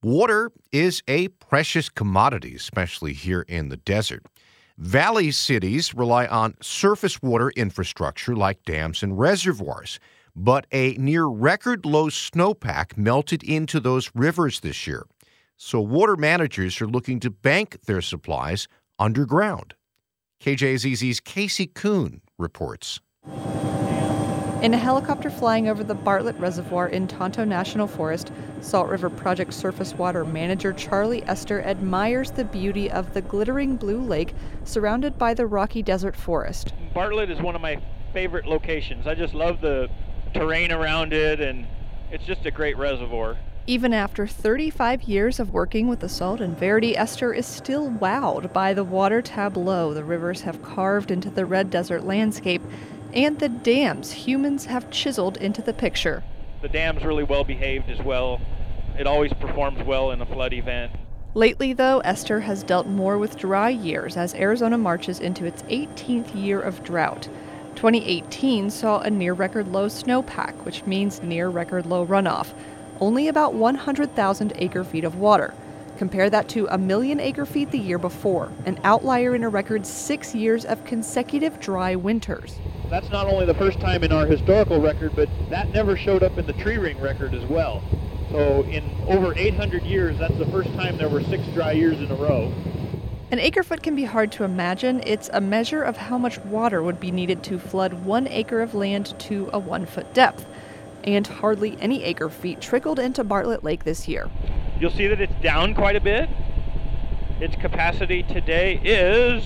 Water is a precious commodity, especially here in the desert. Valley cities rely on surface water infrastructure like dams and reservoirs, but a near-record low snowpack melted into those rivers this year. So water managers are looking to bank their supplies underground. KJZZ's Casey Kuhn reports. In a helicopter flying over the Bartlett Reservoir in Tonto National Forest, Salt River Project surface water manager Charlie Ester admires the beauty of the glittering blue lake surrounded by the rocky desert forest. Bartlett is one of my favorite locations. I just love the terrain around it, and it's just a great reservoir. Even after 35 years of working with the Salt and Verity, Ester is still wowed by the water tableau the rivers have carved into the red desert landscape and the dams humans have chiseled into the picture. The dam's really well behaved as well. It always performs well in a flood event. Lately, though, Ester has dealt more with dry years as Arizona marches into its 18th year of drought. 2018 saw a near-record low snowpack, which means near-record low runoff. Only about 100,000 acre-feet of water. Compare that to 1 million acre-feet the year before, an outlier in a record 6 years of consecutive dry winters. That's not only the first time in our historical record, but that never showed up in the tree ring record as well. So in over 800 years, that's the first time there were 6 dry years in a row. An acre-foot can be hard to imagine. It's a measure of how much water would be needed to flood 1 acre of land to a 1-foot depth. And hardly any acre-feet trickled into Bartlett Lake this year. You'll see that it's down quite a bit. Its capacity today is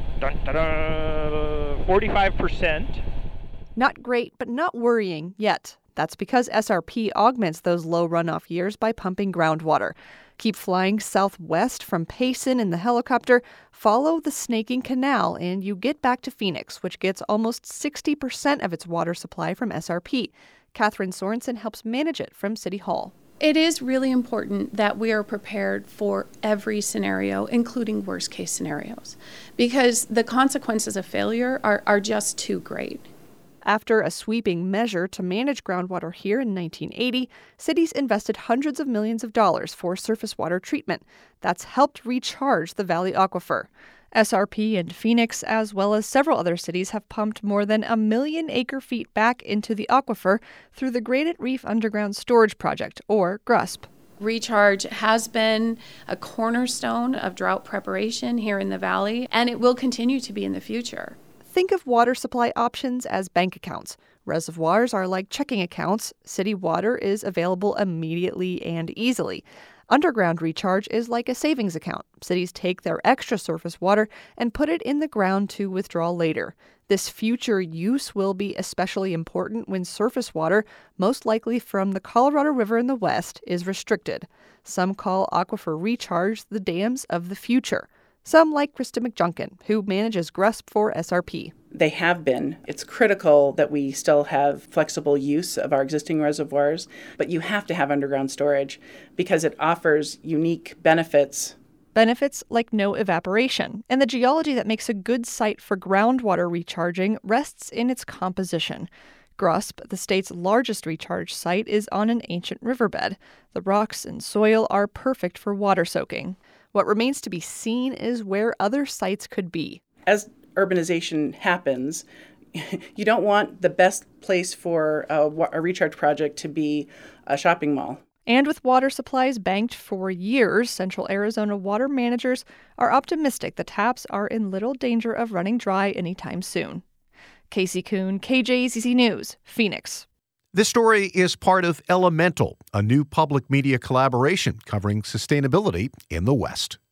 45%. Not great, but not worrying yet. That's because SRP augments those low runoff years by pumping groundwater. Keep flying southwest from Payson in the helicopter, follow the Snaking Canal, and you get back to Phoenix, which gets almost 60% of its water supply from SRP. Catherine Sorensen helps manage it from City Hall. It is really important that we are prepared for every scenario, including worst-case scenarios, because the consequences of failure are just too great. After a sweeping measure to manage groundwater here in 1980, cities invested hundreds of millions of dollars for surface water treatment. That's helped recharge the Valley Aquifer. SRP and Phoenix, as well as several other cities, have pumped more than 1 million acre-feet back into the aquifer through the Granite Reef Underground Storage Project, or GRUSP. Recharge has been a cornerstone of drought preparation here in the valley, and it will continue to be in the future. Think of water supply options as bank accounts. Reservoirs are like checking accounts. City water is available immediately and easily. Underground recharge is like a savings account. Cities take their extra surface water and put it in the ground to withdraw later. This future use will be especially important when surface water, most likely from the Colorado River in the west, is restricted. Some call aquifer recharge the dams of the future. Some like Krista McJunkin, who manages GRUSP for SRP. They have been. It's critical that we still have flexible use of our existing reservoirs, but you have to have underground storage because it offers unique benefits. Benefits like no evaporation, and the geology that makes a good site for groundwater recharging rests in its composition. GRUSP, the state's largest recharge site, is on an ancient riverbed. The rocks and soil are perfect for water soaking. What remains to be seen is where other sites could be. As urbanization happens, you don't want the best place for a recharge project to be a shopping mall. And with water supplies banked for years, Central Arizona water managers are optimistic the taps are in little danger of running dry anytime soon. Casey Kuhn, KJZZ News, Phoenix. This story is part of Elemental, a new public media collaboration covering sustainability in the West.